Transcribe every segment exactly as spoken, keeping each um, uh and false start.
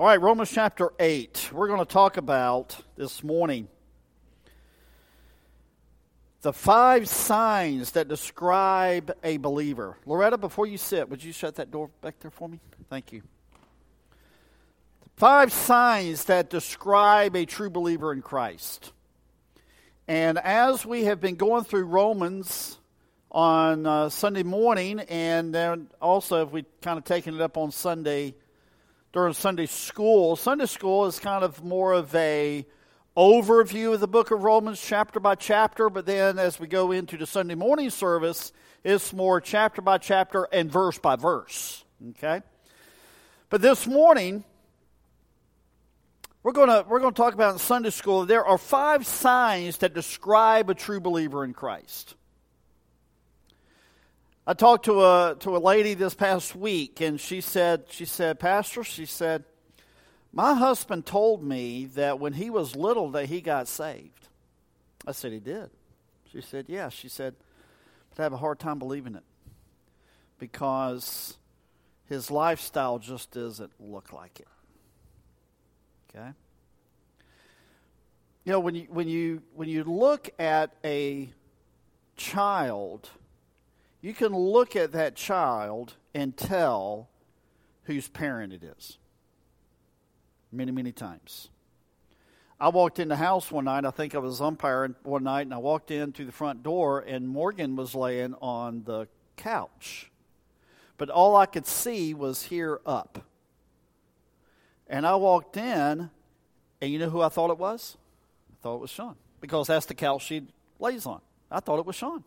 All right, Romans chapter eight. We're going to talk about this morning the five signs that describe a believer. Loretta, before you sit, would you shut that door back there for me? Thank you. Five signs that describe a true believer in Christ. And as we have been going through Romans on uh, Sunday morning, and then also if we kind of taken it up on Sunday during Sunday school. Sunday school is kind of more of a overview of the book of Romans chapter by chapter, but then as we go into the Sunday morning service, it's more chapter by chapter and verse by verse. Okay? But this morning, we're going to we're going to talk about in Sunday school, there are five signs that describe a true believer in Christ. I talked to a to a lady this past week, and she said, she said, Pastor, she said, my husband told me that when he was little that he got saved. I said, he did. She said, yeah. She said, but I have a hard time believing it because his lifestyle just doesn't look like it. Okay? You know, when you when you when you look at a child, you can look at that child and tell whose parent it is. Many, many times. I walked in the house one night, I think I was umpiring one night, and I walked in through the front door, and Morgan was laying on the couch. But all I could see was here up. And I walked in, and you know who I thought it was? I thought it was Sean, because that's the couch she lays on. I thought it was Sean.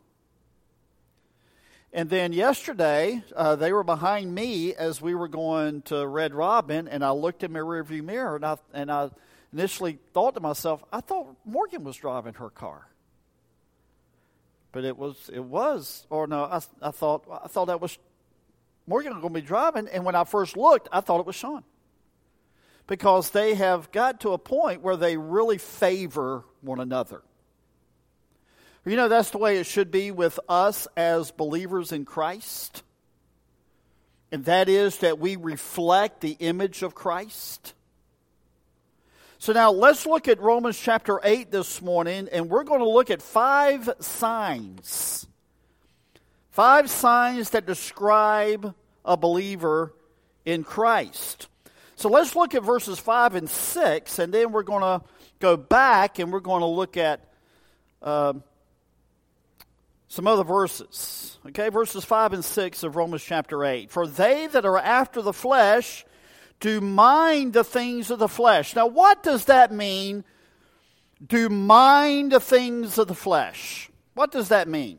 And then yesterday, uh, they were behind me as we were going to Red Robin, and I looked in my rearview mirror, and I and I initially thought to myself, I thought Morgan was driving her car, but it was it was, or no, I, I thought I thought that was Morgan was going to be driving, and when I first looked, I thought it was Sean, because they have got to a point where they really favor one another. You know, that's the way it should be with us as believers in Christ. And that is that we reflect the image of Christ. So now let's look at Romans chapter eight this morning, and we're going to look at five signs. Five signs that describe a believer in Christ. So let's look at verses five and six, and then we're going to go back and we're going to look at Uh, Some other verses, okay, verses five and six of Romans chapter eight. For they that are after the flesh do mind the things of the flesh. Now, what does that mean, do mind the things of the flesh? What does that mean?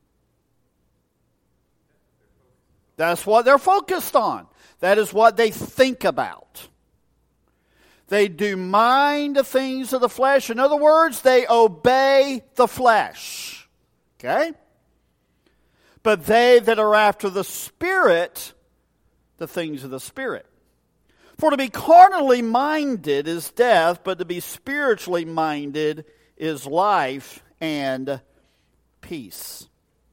That's what they're focused on. That is what they think about. They do mind the things of the flesh. In other words, they obey the flesh. Okay? But they that are after the Spirit, the things of the Spirit. For to be carnally minded is death, but to be spiritually minded is life and peace.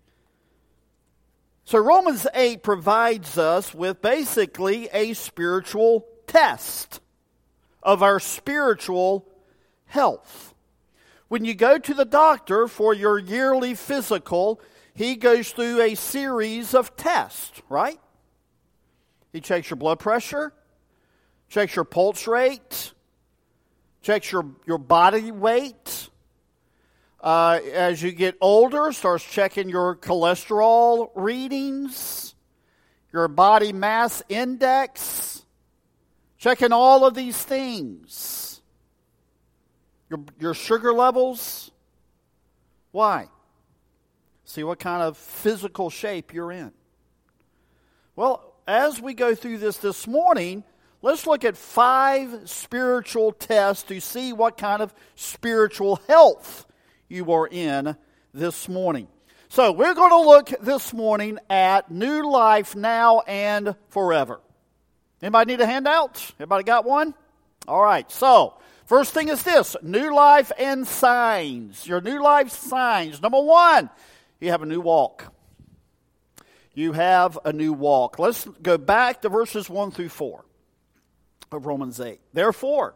So Romans eight provides us with basically a spiritual test of our spiritual health. When you go to the doctor for your yearly physical, he goes through a series of tests, right? He checks your blood pressure, checks your pulse rate, checks your, your body weight. Uh, as you get older, starts checking your cholesterol readings, your body mass index, checking all of these things. Your, your sugar levels. Why? See what kind of physical shape you're in. Well, as we go through this this morning, let's look at five spiritual tests to see what kind of spiritual health you are in this morning. So we're going to look this morning at new life now and forever. Anybody need a handout? Everybody got one? All right, so first thing is this, new life and signs. Your new life signs. Number one, you have a new walk. You have a new walk. Let's go back to verses one through four. of Romans eight. Therefore,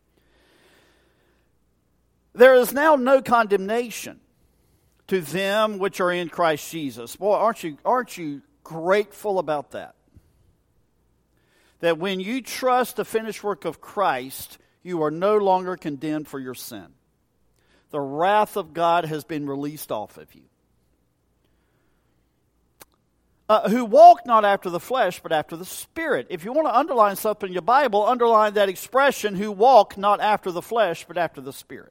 there is now no condemnation to them which are in Christ Jesus. Boy, aren't you, aren't you grateful about that? That when you trust the finished work of Christ, you are no longer condemned for your sin. The wrath of God has been released off of you. Uh, who walk not after the flesh, but after the Spirit. If you want to underline something in your Bible, underline that expression, who walk not after the flesh, but after the Spirit.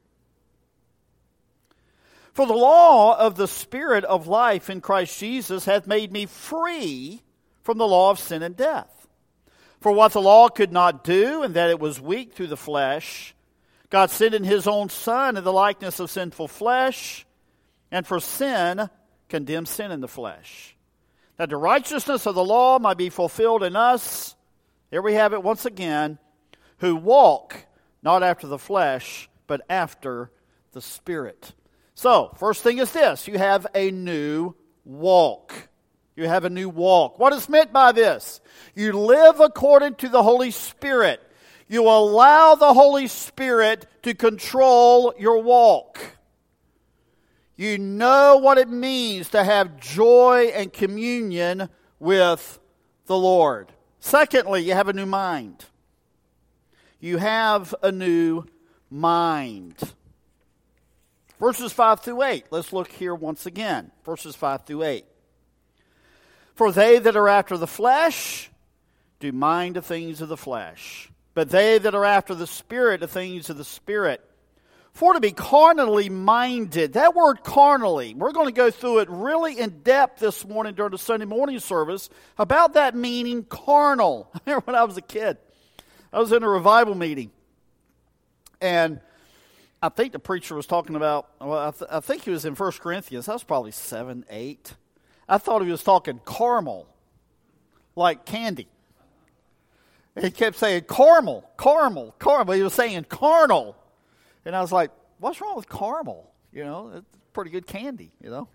For the law of the Spirit of life in Christ Jesus hath made me free from the law of sin and death. For what the law could not do, and that it was weak through the flesh, God sent in his own Son in the likeness of sinful flesh, and for sin condemned sin in the flesh, that the righteousness of the law might be fulfilled in us, here we have it once again, who walk not after the flesh, but after the Spirit. So, first thing is this, you have a new walk. You have a new walk. What is meant by this? You live according to the Holy Spirit. You allow the Holy Spirit to control your walk. You know what it means to have joy and communion with the Lord. Secondly, you have a new mind. You have a new mind. Verses five through eight. Let's look here once again. Verses five through eight. For they that are after the flesh do mind the things of the flesh, but they that are after the Spirit the things of the Spirit. For to be carnally minded, that word carnally, we're going to go through it really in depth this morning during the Sunday morning service about that meaning carnal. I remember when I was a kid, I was in a revival meeting, and I think the preacher was talking about, well, I, th- I think he was in First Corinthians. I was probably seven, eight. I thought he was talking caramel, like candy. He kept saying caramel, caramel, caramel. He was saying carnal. And I was like, what's wrong with caramel? You know, it's pretty good candy, you know.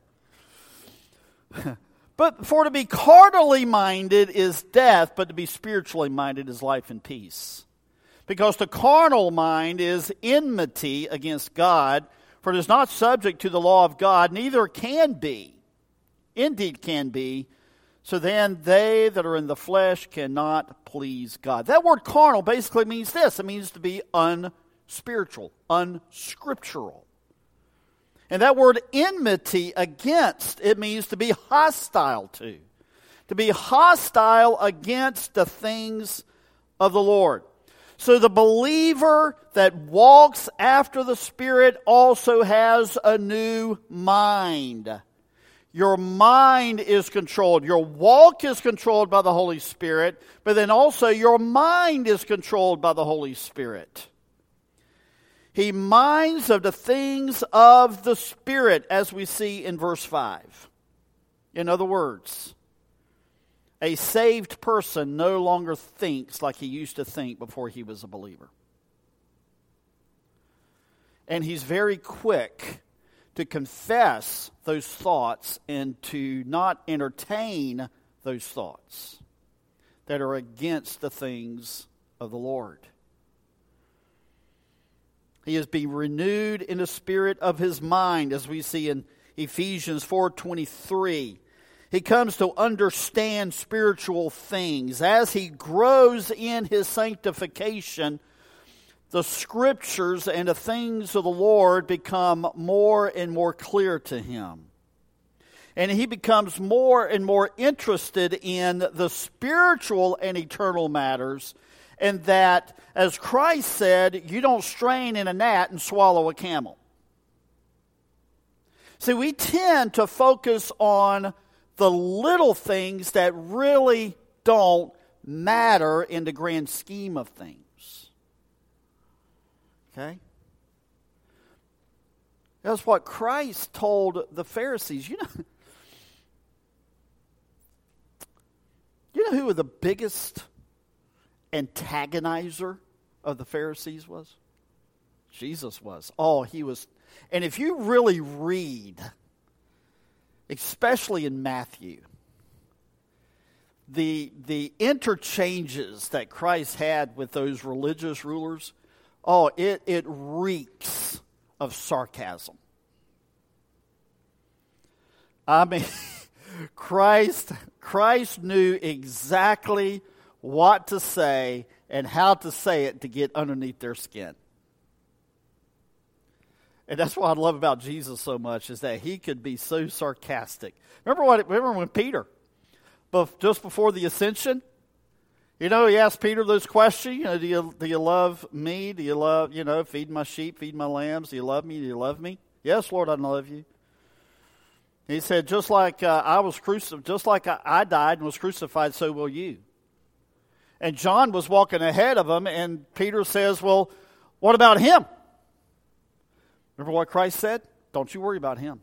But for to be carnally minded is death, but to be spiritually minded is life and peace. Because the carnal mind is enmity against God, for it is not subject to the law of God, neither can be. Indeed can be. So then they that are in the flesh cannot please God. That word carnal basically means this. It means to be unspiritual, unscriptural. And that word enmity against, it means to be hostile to. To be hostile against the things of the Lord. So the believer that walks after the Spirit also has a new mind. Your mind is controlled. Your walk is controlled by the Holy Spirit, but then also your mind is controlled by the Holy Spirit. He minds of the things of the Spirit, as we see in verse five. In other words, a saved person no longer thinks like he used to think before he was a believer. And he's very quick to confess those thoughts and to not entertain those thoughts that are against the things of the Lord. He is being renewed in the spirit of his mind, as we see in Ephesians four twenty-three. He comes to understand spiritual things. As he grows in his sanctification, the Scriptures and the things of the Lord become more and more clear to him. And he becomes more and more interested in the spiritual and eternal matters, and that, as Christ said, you don't strain in a gnat and swallow a camel. See, we tend to focus on the little things that really don't matter in the grand scheme of things. Okay? That's what Christ told the Pharisees. You know, you know who the biggest antagonizer of the Pharisees was? Jesus was. Oh, he was. And if you really read, especially in Matthew, the the interchanges that Christ had with those religious rulers, oh, it, it reeks of sarcasm. I mean, Christ, Christ knew exactly what to say and how to say it to get underneath their skin. And that's what I love about Jesus so much, is that he could be so sarcastic. Remember what? Remember when Peter, just before the ascension, you know, he asked Peter those questions. You know, do you do you love me? Do you love, you know, feed my sheep, feed my lambs? Do you love me? Do you love me? Yes, Lord, I love you. He said, just like uh, I was crucified, just like I, I died and was crucified, so will you. And John was walking ahead of him, and Peter says, well, what about him? Remember what Christ said? Don't you worry about him.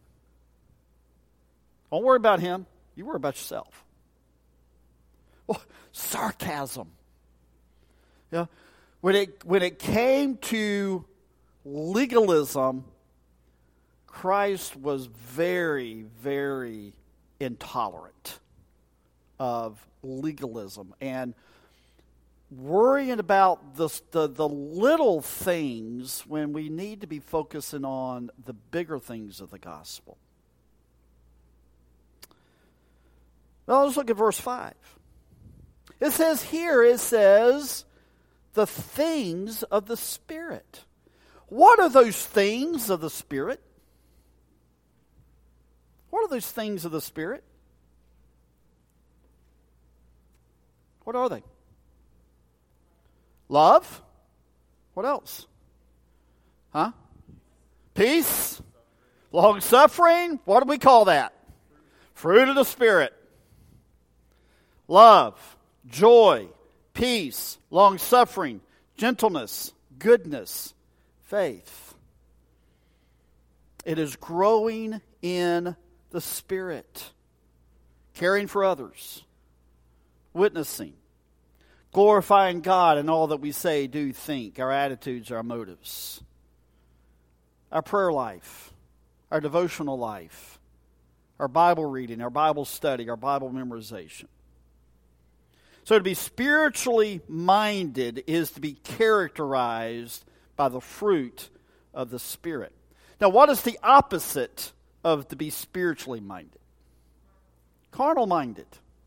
Don't worry about him. You worry about yourself. Well, sarcasm. Yeah. When it when it came to legalism, Christ was very, very intolerant of legalism and worrying about the, the, the little things when we need to be focusing on the bigger things of the gospel. Now let's look at verse five. It says here, it says, the things of the Spirit. What are those things of the Spirit? What are those things of the Spirit? What are they? Love. What else? Huh? Peace. Long suffering. What do we call that? Fruit of the Spirit. Love, joy, peace, long suffering, gentleness, goodness, faith. It is growing in the Spirit, caring for others, witnessing, glorifying God in all that we say, do, think, our attitudes, our motives, our prayer life, our devotional life, our Bible reading, our Bible study, our Bible memorization. So to be spiritually minded is to be characterized by the fruit of the Spirit. Now, what is the opposite of to be spiritually minded? Carnal minded.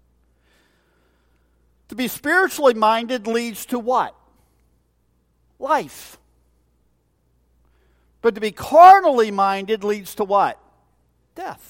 To be spiritually minded leads to what? Life. But to be carnally minded leads to what? Death.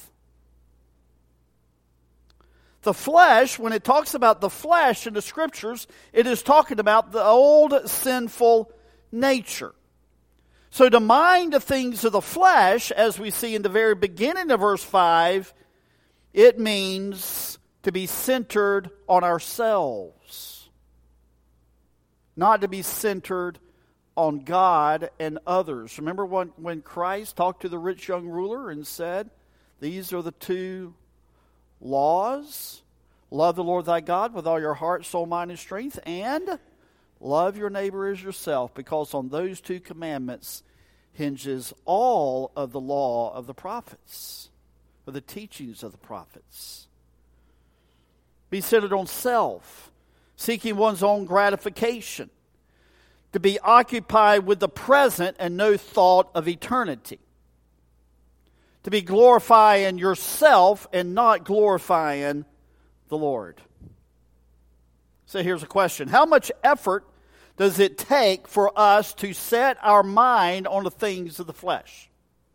The flesh, when it talks about the flesh in the Scriptures, it is talking about the old sinful nature. So to mind the things of the flesh, as we see in the very beginning of verse five, it means to be centered on ourselves, not to be centered on God and others. Remember when, when Christ talked to the rich young ruler and said, these are the two laws: love the Lord thy God with all your heart, soul, mind, and strength, and love your neighbor as yourself, because on those two commandments hinges all of the law of the prophets, or the teachings of the prophets. Be centered on self, seeking one's own gratification, to be occupied with the present and no thought of eternity. To be glorifying yourself and not glorifying the Lord. So here's a question. How much effort does it take for us to set our mind on the things of the flesh?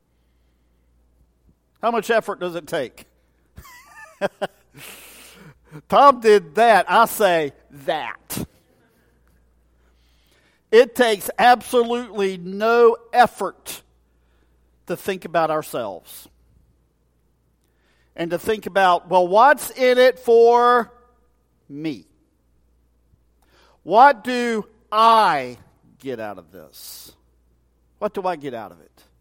How much effort does it take? Tom did that. I say that. It takes absolutely no effort to think about ourselves. And to think about, well, what's in it for me? What do I get out of this? What do I get out of it?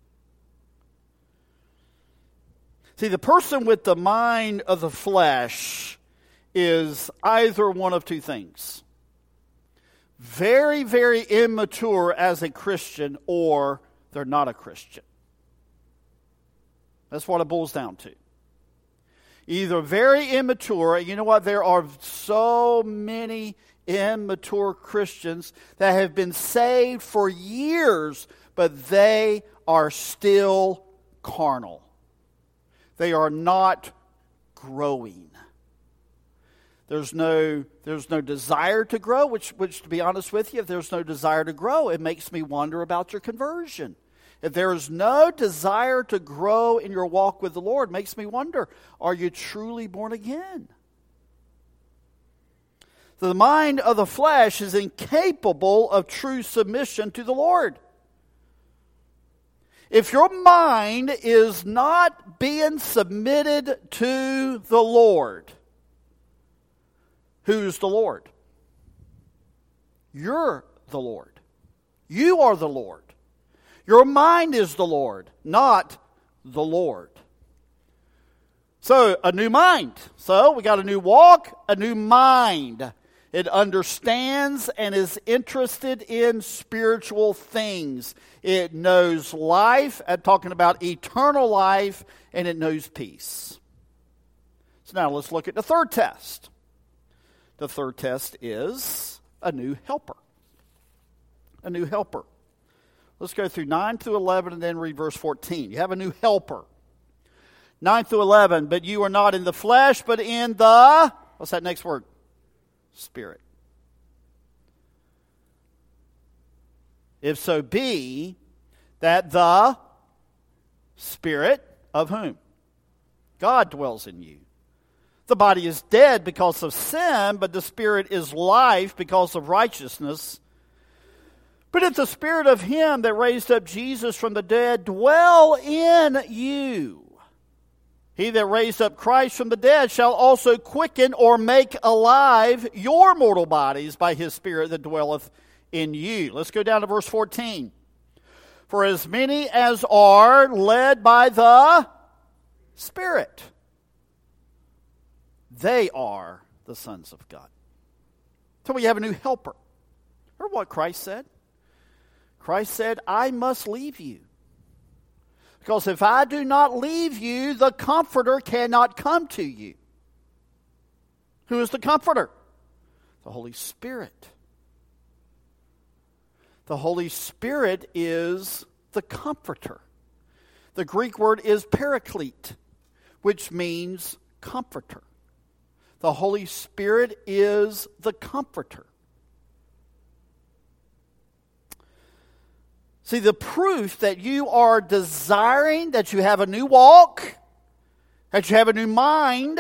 See, the person with the mind of the flesh is either one of two things. Very, very immature as a Christian, or they're not a Christian. That's what it boils down to. either very immature. You know what? There are so many immature Christians that have been saved for years, but they are still carnal. They are not growing. There's no, there's no desire to grow, which, which, to be honest with you, if there's no desire to grow, it makes me wonder about your conversion. If there is no desire to grow in your walk with the Lord, it makes me wonder, are you truly born again? The mind of the flesh is incapable of true submission to the Lord. If your mind is not being submitted to the Lord, who's the Lord? You're the Lord. You are the Lord. Your mind is the Lord, not the Lord. So, a new mind. So, we got a new walk, a new mind. It understands and is interested in spiritual things. It knows life, I'm talking about eternal life, and it knows peace. So now let's look at the third test. The third test is a new helper. A new helper. Let's go through nine through eleven and then read verse fourteen. You have a new helper. nine through eleven, but you are not in the flesh, but in the, what's that next word? Spirit. If so be that the Spirit of whom? God dwells in you. The body is dead because of sin, but the Spirit is life because of righteousness. But if the Spirit of Him that raised up Jesus from the dead dwell in you, He that raised up Christ from the dead shall also quicken or make alive your mortal bodies by His Spirit that dwelleth in you. Let's go down to verse fourteen. For as many as are led by the Spirit, they are the sons of God. So we have a new helper. Remember what Christ said? Christ said, I must leave you. Because if I do not leave you, the Comforter cannot come to you. Who is the Comforter? The Holy Spirit. The Holy Spirit is the Comforter. The Greek word is paraclete, which means comforter. The Holy Spirit is the Comforter. See, the proof that you are desiring, that you have a new walk, that you have a new mind,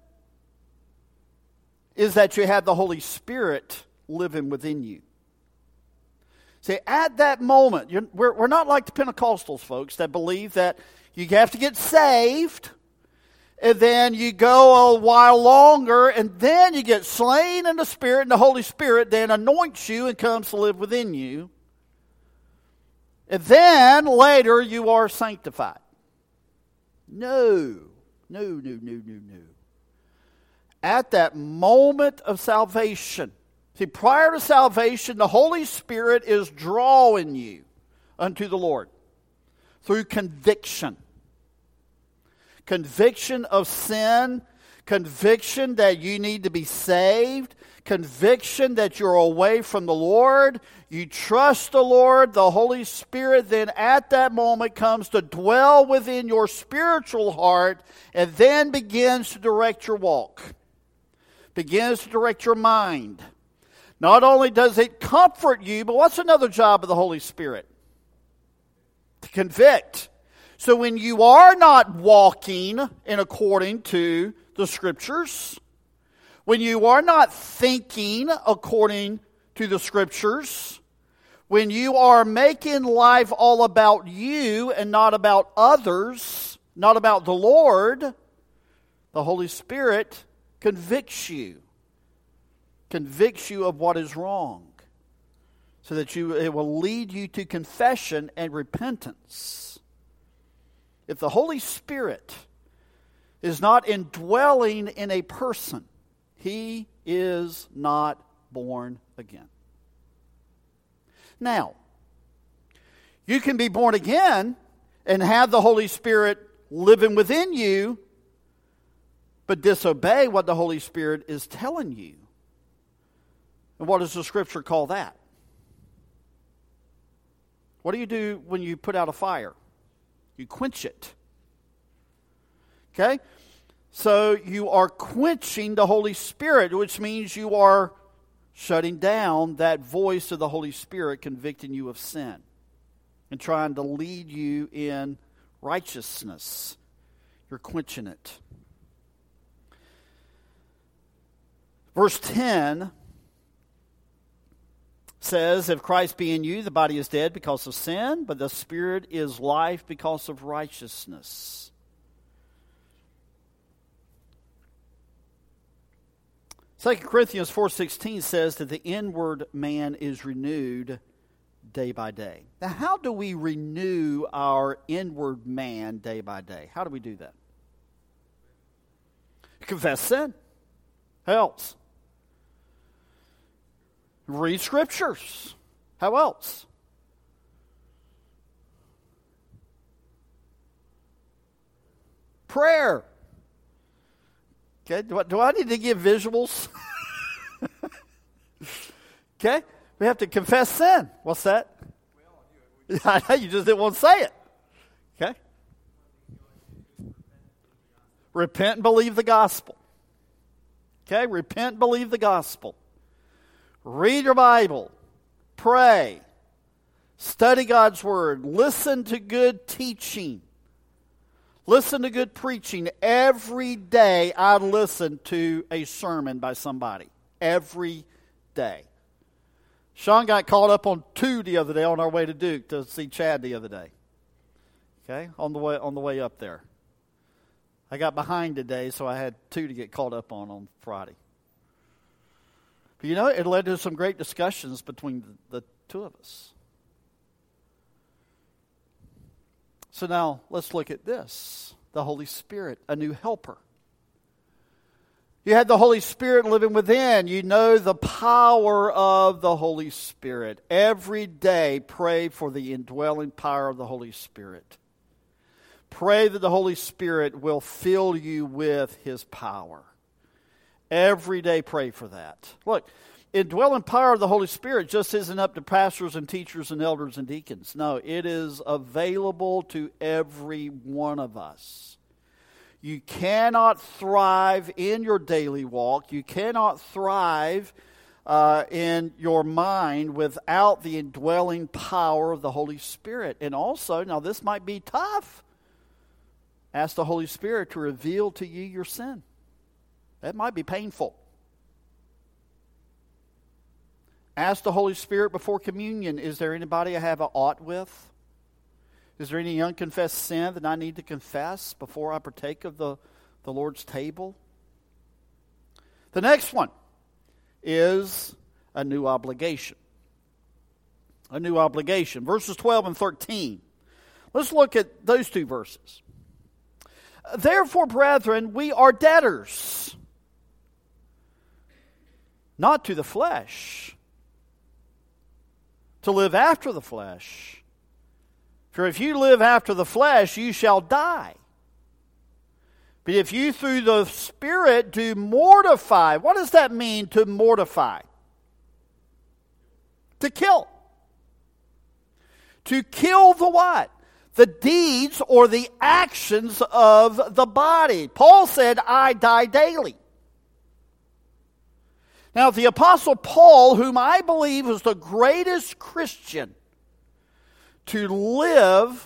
is that you have the Holy Spirit living within you. See, at that moment, you're, we're, we're not like the Pentecostals, folks, that believe that you have to get saved, and then you go a while longer, and then you get slain in the Spirit, and the Holy Spirit then anoints you and comes to live within you. And then later you are sanctified. No, no, no, no, no, no. At that moment of salvation, see, prior to salvation, the Holy Spirit is drawing you unto the Lord through conviction. Conviction of sin, conviction that you need to be saved, conviction that you're away from the Lord. You trust the Lord. The Holy Spirit then at that moment comes to dwell within your spiritual heart and then begins to direct your walk. Begins to direct your mind. Not only does it comfort you, but what's another job of the Holy Spirit? To convict. So when you are not walking in according to the Scriptures, when you are not thinking according to the Scriptures, when you are making life all about you and not about others, not about the Lord, the Holy Spirit convicts you. Convicts you of what is wrong. So that you it will lead you to confession and repentance. If the Holy Spirit is not indwelling in a person, he is not born again. Now, you can be born again and have the Holy Spirit living within you, but disobey what the Holy Spirit is telling you. And what does the Scripture call that? What do you do when you put out a fire? You quench it. Okay? So you are quenching the Holy Spirit, which means you are shutting down that voice of the Holy Spirit convicting you of sin and trying to lead you in righteousness. You're quenching it. Verse ten says, if Christ be in you, the body is dead because of sin, but the Spirit is life because of righteousness. Second Corinthians four sixteen says that the inward man is renewed day by day. Now, how do we renew our inward man day by day? How do we do that? Confess sin. How else? Read scriptures. How else? Prayer. Okay, do I, do I need to give visuals? Okay, we have to confess sin. What's that? I know you just didn't want to say it. Okay. Repent and believe the gospel. Okay, repent and believe the gospel. Read your Bible. Pray. Study God's Word. Listen to good teaching. Listen to good preaching. Every day I listen to a sermon by somebody. Every day. Sean got caught up on two the other day on our way to Duke to see Chad the other day. Okay, on the way on the way up there. I got behind today, so I had two to get caught up on on Friday. But you know, it led to some great discussions between the, the two of us. So now, let's look at this. The Holy Spirit, a new helper. You had the Holy Spirit living within. You know the power of the Holy Spirit. Every day, pray for the indwelling power of the Holy Spirit. Pray that the Holy Spirit will fill you with His power. Every day, pray for that. Look, indwelling power of the Holy Spirit just isn't up to pastors and teachers and elders and deacons. No, it is available to every one of us. You cannot thrive in your daily walk. You cannot thrive uh, in your mind without the indwelling power of the Holy Spirit. And also, now this might be tough, ask the Holy Spirit to reveal to you your sin. That might be painful. Ask the Holy Spirit before communion, is there anybody I have an ought with? Is there any unconfessed sin that I need to confess before I partake of the, the Lord's table? The next one is a new obligation. A new obligation. Verses twelve and thirteen. Let's look at those two verses. Therefore, brethren, we are debtors, not to the flesh, to live after the flesh. For if you live after the flesh, you shall die. But if you through the Spirit do mortify, what does that mean, to mortify? To kill. To kill the what? The deeds or the actions of the body. Paul said, I die daily. Now, the Apostle Paul, whom I believe was the greatest Christian to live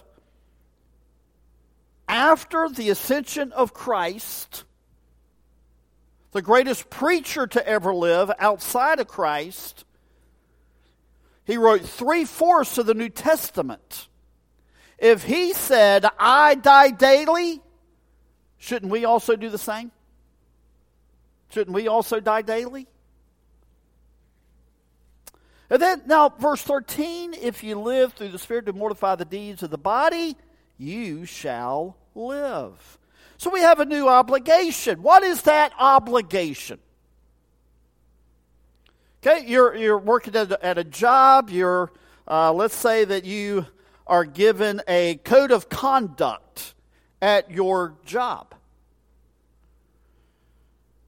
after the ascension of Christ, the greatest preacher to ever live outside of Christ, he wrote three-fourths of the New Testament. If he said, I die daily, shouldn't we also do the same? Shouldn't we also die daily? And then, now, verse thirteen, if you live through the Spirit to mortify the deeds of the body, you shall live. So we have a new obligation. What is that obligation? Okay, you're, you're working at a, at a job. You're, uh, let's say that you are given a code of conduct at your job.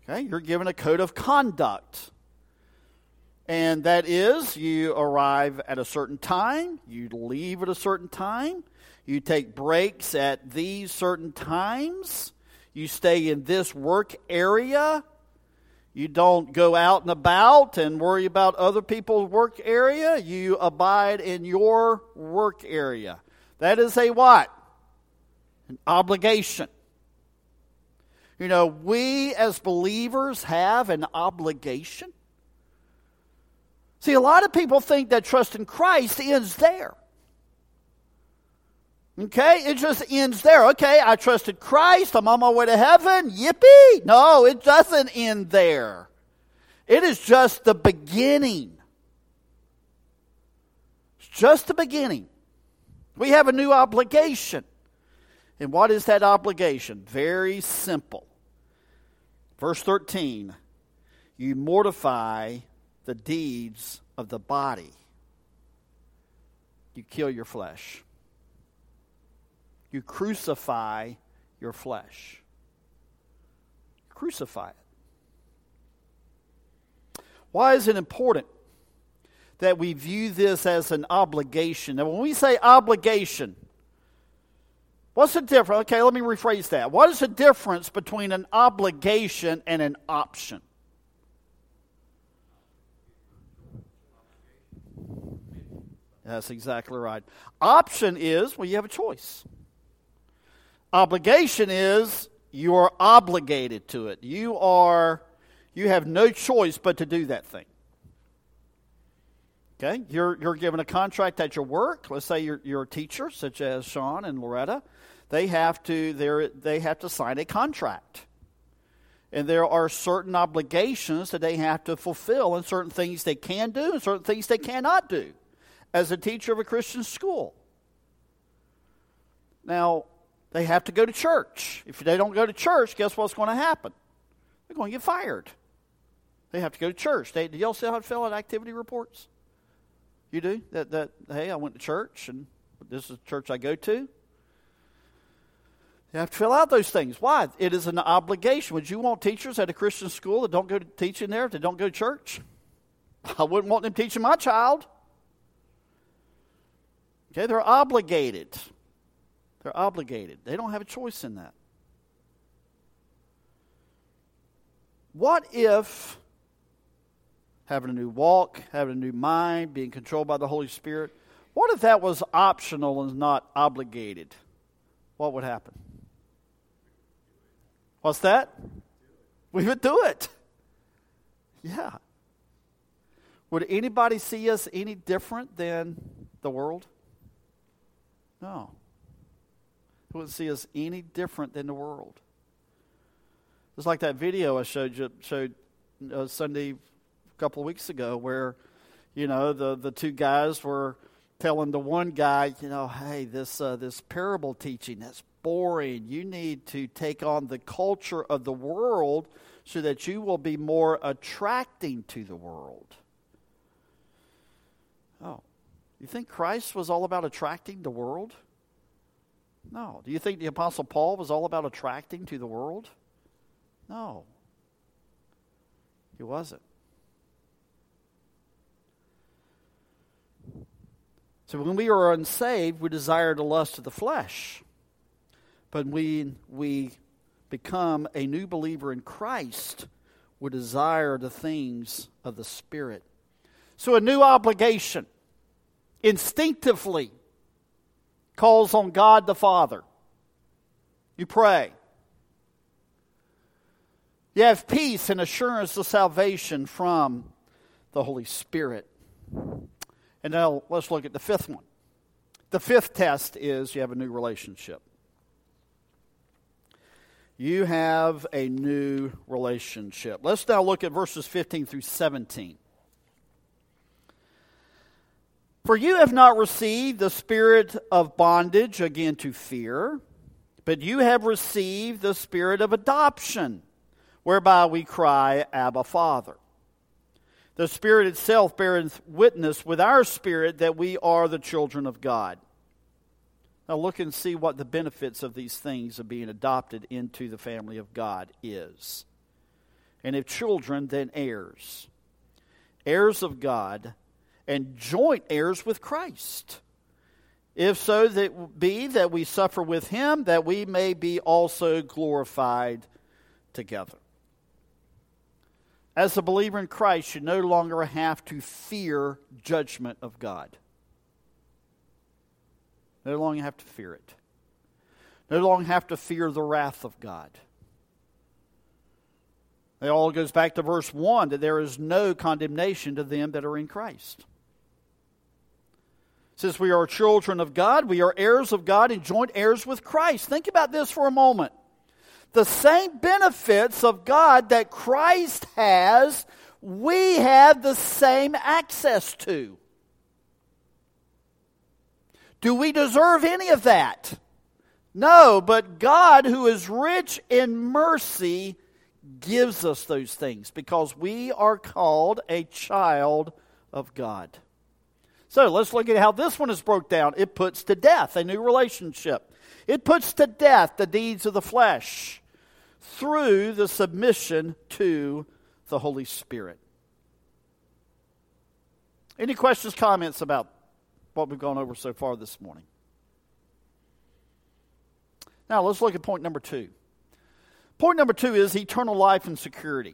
Okay, you're given a code of conduct. And that is, you arrive at a certain time, you leave at a certain time, you take breaks at these certain times, you stay in this work area, you don't go out and about and worry about other people's work area, you abide in your work area. That is a what? An obligation. You know, we as believers have an obligation. See, a lot of people think that trust in Christ ends there. Okay? It just ends there. Okay, I trusted Christ. I'm on my way to heaven. Yippee! No, it doesn't end there. It is just the beginning. It's just the beginning. We have a new obligation. And what is that obligation? Very simple. Verse thirteen, you mortify the deeds of the body. You kill your flesh. You crucify your flesh. Crucify it. Why is it important that we view this as an obligation? Now, when we say obligation, what's the difference? Okay, let me rephrase that. What is the difference between an obligation and an option? That's exactly right. Option is, well, you have a choice. Obligation is, you are obligated to it. You are, you have no choice but to do that thing. Okay, you're you're given a contract at your work. Let's say you're you're a teacher, such as Sean and Loretta. They have to they they have to sign a contract, and there are certain obligations that they have to fulfill, and certain things they can do, and certain things they cannot do, as a teacher of a Christian school. Now, they have to go to church. If they don't go to church, guess what's going to happen? They're going to get fired. They have to go to church. They, do y'all still have to fill out activity reports? You do? That, that, hey, I went to church, and this is the church I go to. You have to fill out those things. Why? It is an obligation. Would you want teachers at a Christian school that don't go to teaching there, that don't go to church? I wouldn't want them teaching my child. Okay, they're obligated. They're obligated. They don't have a choice in that. What if having a new walk, having a new mind, being controlled by the Holy Spirit, what if that was optional and not obligated? What would happen? What's that? We would do it. Yeah. Would anybody see us any different than the world? No. They wouldn't see us any different than the world. It's like that video I showed you showed uh, Sunday a couple of weeks ago, where, you know, the, the two guys were telling the one guy, you know, hey, this uh, this parable teaching, that's boring. You need to take on the culture of the world so that you will be more attracting to the world. Oh, you think Christ was all about attracting the world? No. Do you think the Apostle Paul was all about attracting to the world? No. He wasn't. So when we are unsaved, we desire the lust of the flesh. But when we become a new believer in Christ, we desire the things of the Spirit. So a new obligation instinctively calls on God the Father. You pray. You have peace and assurance of salvation from the Holy Spirit. And now let's look at the fifth one. The fifth test is you have a new relationship. You have a new relationship. Let's now look at verses fifteen through seventeen. For you have not received the spirit of bondage again to fear, but you have received the spirit of adoption, whereby we cry, Abba, Father. The Spirit itself beareth witness with our spirit that we are the children of God. Now look and see what the benefits of these things of being adopted into the family of God is. and if children, then heirs, heirs of God, and joint heirs with Christ. If so that be that we suffer with him, that we may be also glorified together. As a believer in Christ, you no longer have to fear judgment of God. No longer have to fear it. No longer have to fear the wrath of God. It all goes back to verse one, that there is no condemnation to them that are in Christ. Since we are children of God, we are heirs of God and joint heirs with Christ. Think about this for a moment. The same benefits of God that Christ has, we have the same access to. Do we deserve any of that? No, but God, who is rich in mercy, gives us those things because we are called a child of God. So let's look at how this one is broke down. It puts to death a new relationship. It puts to death the deeds of the flesh through the submission to the Holy Spirit. Any questions, comments about what we've gone over so far this morning? Now let's look at point number two. Point number two is eternal life and security.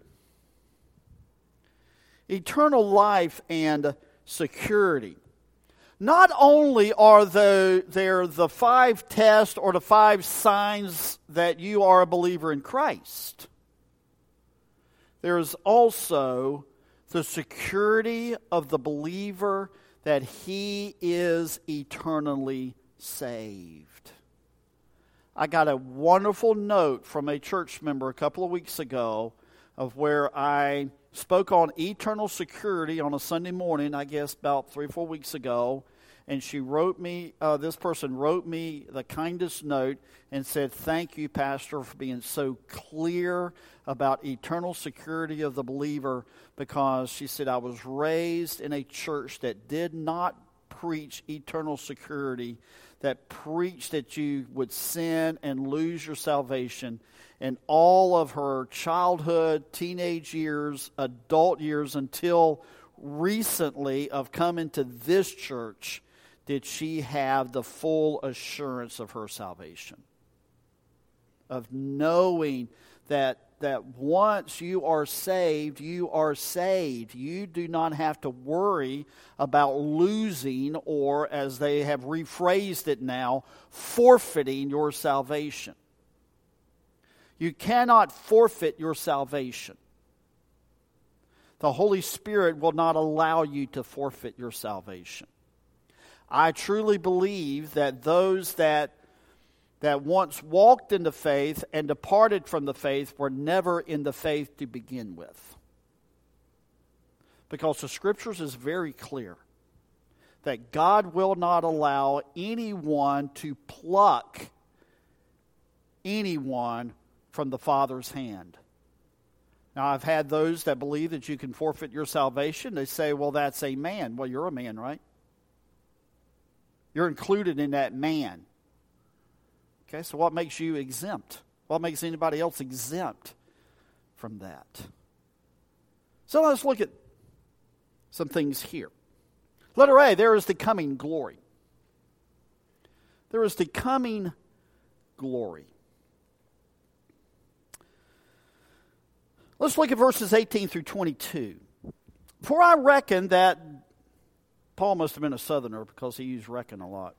Eternal life and security. Not only are the, there the five tests or the five signs that you are a believer in Christ, there is also the security of the believer that he is eternally saved. I got a wonderful note from a church member a couple of weeks ago of where I spoke on eternal security on a Sunday morning, I guess about three or four weeks ago. And she wrote me, uh, this person wrote me the kindest note and said, "Thank you, Pastor, for being so clear about eternal security of the believer," because she said, "I was raised in a church that did not preach eternal security, that preached that you would sin and lose your salvation." And all of her childhood, teenage years, adult years, until recently of coming to this church, did she have the full assurance of her salvation. Of knowing that, that once you are saved, you are saved. You do not have to worry about losing, or as they have rephrased it now, forfeiting your salvation. You cannot forfeit your salvation. The Holy Spirit will not allow you to forfeit your salvation. I truly believe that those that that once walked in the faith and departed from the faith were never in the faith to begin with. Because the Scriptures is very clear that God will not allow anyone to pluck anyone from the Father's hand. Now, I've had those that believe that you can forfeit your salvation. They say, well, that's a man. Well, you're a man, right? You're included in that man. Okay, so what makes you exempt? What makes anybody else exempt from that? So let's look at some things here. Letter A, there is the coming glory. There is the coming glory. Let's look at verses eighteen through twenty-two. For I reckon that Paul must have been a southerner because he used reckon a lot.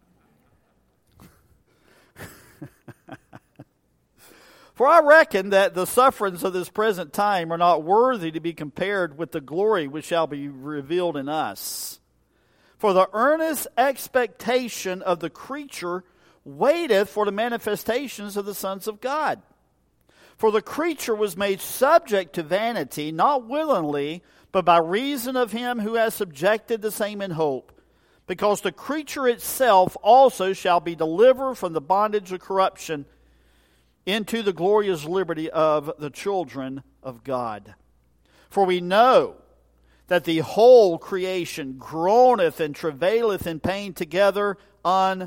For I reckon that the sufferings of this present time are not worthy to be compared with the glory which shall be revealed in us. For the earnest expectation of the creature waiteth for the manifestations of the sons of God. For the creature was made subject to vanity, not willingly, but by reason of him who has subjected the same in hope. Because the creature itself also shall be delivered from the bondage of corruption into the glorious liberty of the children of God. For we know that the whole creation groaneth and travaileth in pain together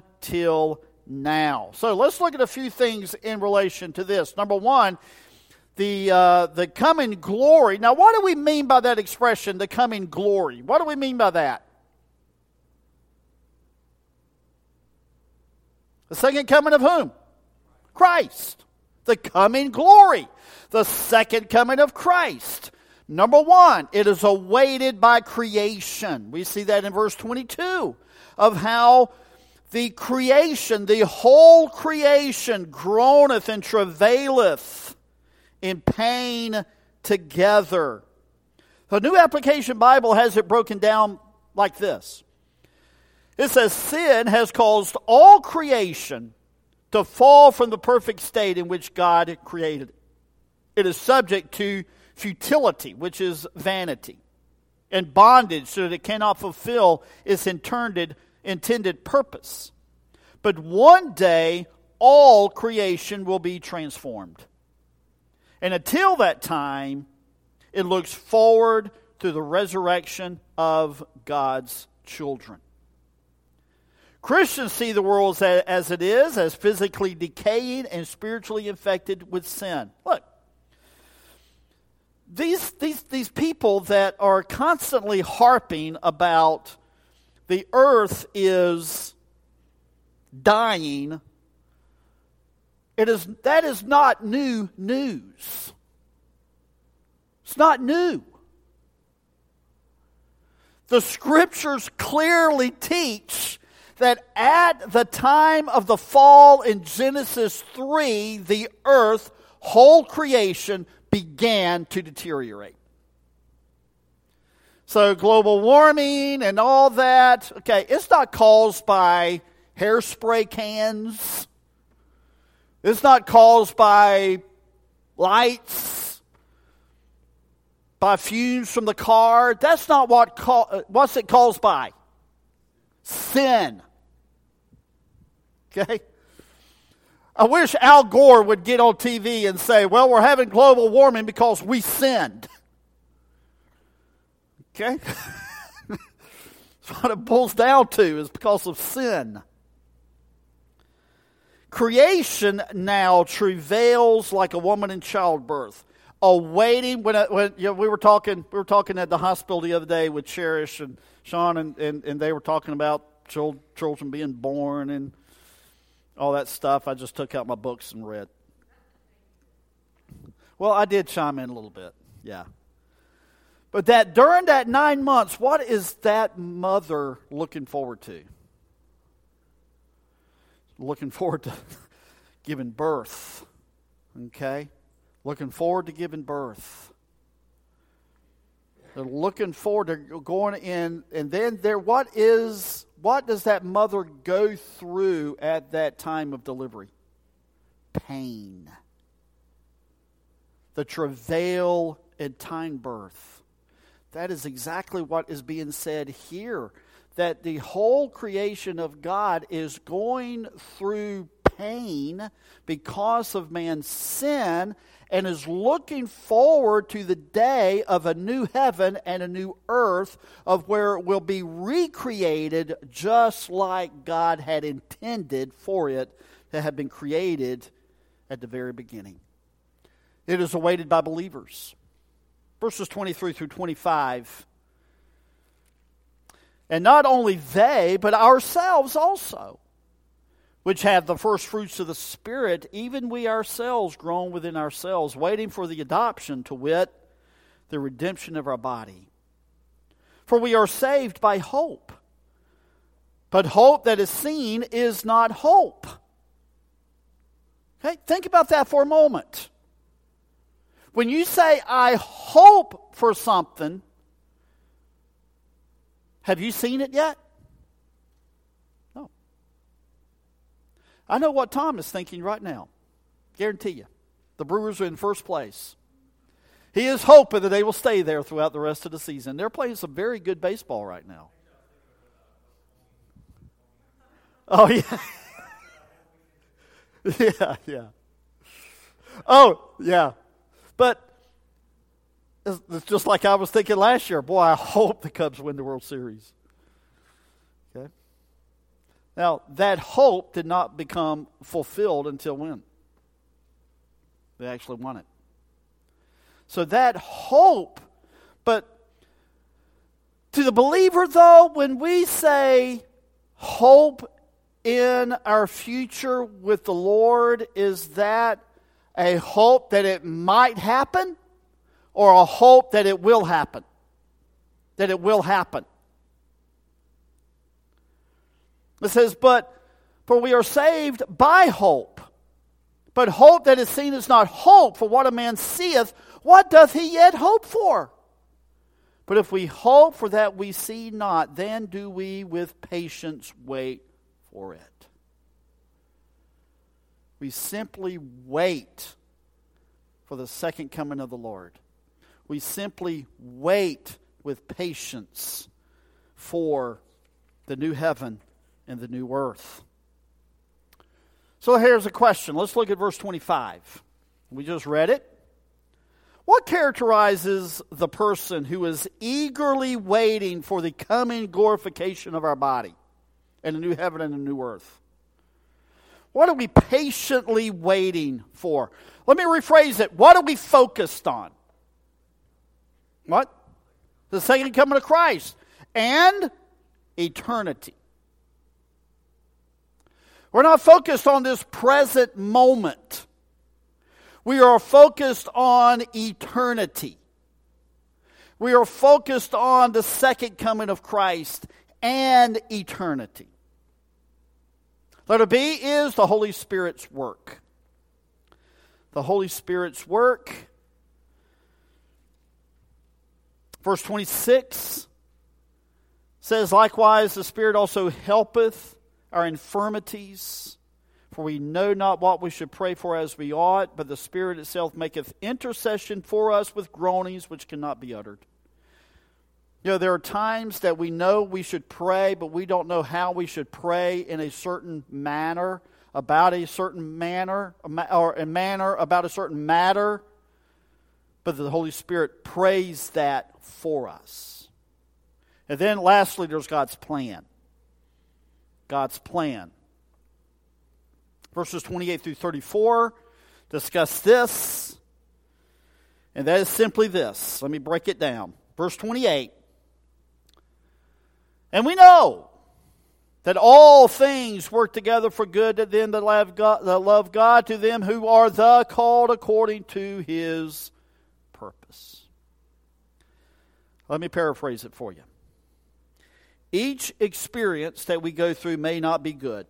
until now. So let's look at a few things in relation to this. Number one, the uh, the coming glory. Now, what do we mean by that expression, the coming glory? What do we mean by that? The second coming of whom? Christ. The coming glory. The second coming of Christ. Number one, it is awaited by creation. We see that in verse twenty-two of how the creation, the whole creation, groaneth and travaileth in pain together. The New Application Bible has it broken down like this. It says, sin has caused all creation to fall from the perfect state in which God had created it. It is subject to futility, which is vanity, and bondage, so that it cannot fulfill its intended, intended purpose. But one day, all creation will be transformed. And until that time, it looks forward to the resurrection of God's children. Christians see the world as, as it is, as physically decaying and spiritually infected with sin. Look, these, these, these people that are constantly harping about the earth is dying, it is, that is not new news. It's not new. The Scriptures clearly teach that at the time of the fall in Genesis three, the earth, whole creation, began to deteriorate. So global warming and all that, okay, it's not caused by hairspray cans. It's not caused by lights, by fumes from the car. That's not what ca- what's it caused by? Sin. Okay? I wish Al Gore would get on T V and say, well, we're having global warming because we sinned. Okay? That's what it boils down to, is because of sin. Creation now travails like a woman in childbirth, awaiting. When, I, when you know, we were talking, we were talking at the hospital the other day with Cherish and Sean, and, and, and they were talking about children, children being born and all that stuff. I just took out my books and read. Well, I did chime in a little bit, yeah. But that during that nine months, what is that mother looking forward to? Looking forward to giving birth, okay? Looking forward to giving birth. They're looking forward to going in, and then there, what is... What does that mother go through at that time of delivery? Pain. The travail in time birth. That is exactly what is being said here. That the whole creation of God is going through pain because of man's sin, and is looking forward to the day of a new heaven and a new earth, of where it will be recreated just like God had intended for it to have been created at the very beginning. It is awaited by believers. Verses twenty-three through twenty-five. And not only they, but ourselves also, which have the first fruits of the Spirit, even we ourselves groan within ourselves, waiting for the adoption, to wit, the redemption of our body. For we are saved by hope. But hope that is seen is not hope. Okay, think about that for a moment. When you say, I hope for something, have you seen it yet? No. I know what Tom is thinking right now. Guarantee you. The Brewers are in first place. He is hoping that they will stay there throughout the rest of the season. They're playing some very good baseball right now. Oh, yeah. yeah, yeah. Oh, yeah. But it's, it's just like I was thinking last year. Boy, I hope the Cubs win the World Series. Okay. Now, that hope did not become fulfilled until when? They actually won it. So that hope, but to the believer though, when we say hope in our future with the Lord, is that a hope that it might happen or a hope that it will happen? That it will happen. It says, but for we are saved by hope. But hope that is seen is not hope, for what a man seeth, what doth he yet hope for? But if we hope for that we see not, then do we with patience wait for it. We simply wait for the second coming of the Lord. We simply wait with patience for the new heaven and the new earth. So here's a question. Let's look at verse twenty-five. We just read it. What characterizes the person who is eagerly waiting for the coming glorification of our body and a new heaven and a new earth? What are we patiently waiting for? Let me rephrase it. What are we focused on? What? The second coming of Christ and eternity. We're not focused on this present moment. We are focused on eternity. We are focused on the second coming of Christ and eternity. Letter B is the Holy Spirit's work. The Holy Spirit's work. Verse twenty-six says, likewise the Spirit also helpeth our infirmities, for we know not what we should pray for as we ought, but the Spirit itself maketh intercession for us with groanings which cannot be uttered. You know, there are times that we know we should pray, but we don't know how we should pray in a certain manner, about a certain manner, or a manner about a certain matter. But the Holy Spirit prays that for us. And then lastly, there's God's plan. God's plan. Verses twenty-eight through thirty-four discuss this. And that is simply this. Let me break it down. Verse twenty-eight. And we know that all things work together for good to them that love God, that love God, to them who are the called according to His purpose. Let me paraphrase it for you. Each experience that we go through may not be good,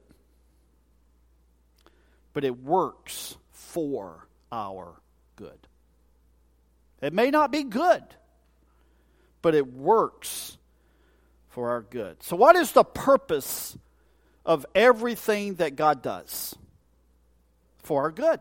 but it works for our good. It may not be good, but it works for our good. So what is the purpose of everything that God does? For our good.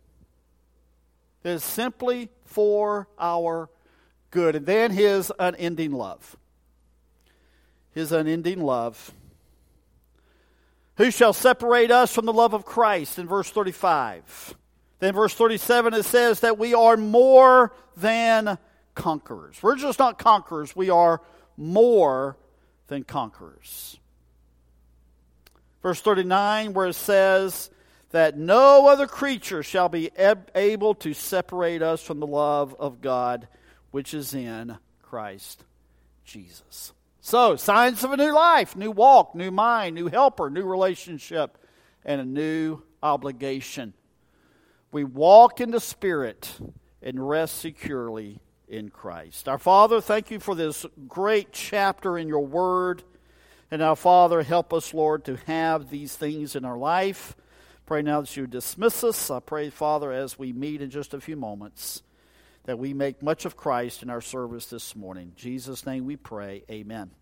It is simply for our good. And then His unending love. His unending love. Who shall separate us from the love of Christ? In verse thirty-five. Then verse thirty-seven it says that we are more than conquerors. We're just not conquerors. We are more than conquerors. Verse thirty-nine where it says that no other creature shall be able to separate us from the love of God which is in Christ Jesus. So, signs of a new life, new walk, new mind, new helper, new relationship, and a new obligation. We walk in the Spirit and rest securely in Christ. Our Father, thank You for this great chapter in Your Word. And our Father, help us, Lord, to have these things in our life. Pray now that You dismiss us. I pray, Father, as we meet in just a few moments, that we make much of Christ in our service this morning. In Jesus' name we pray. Amen.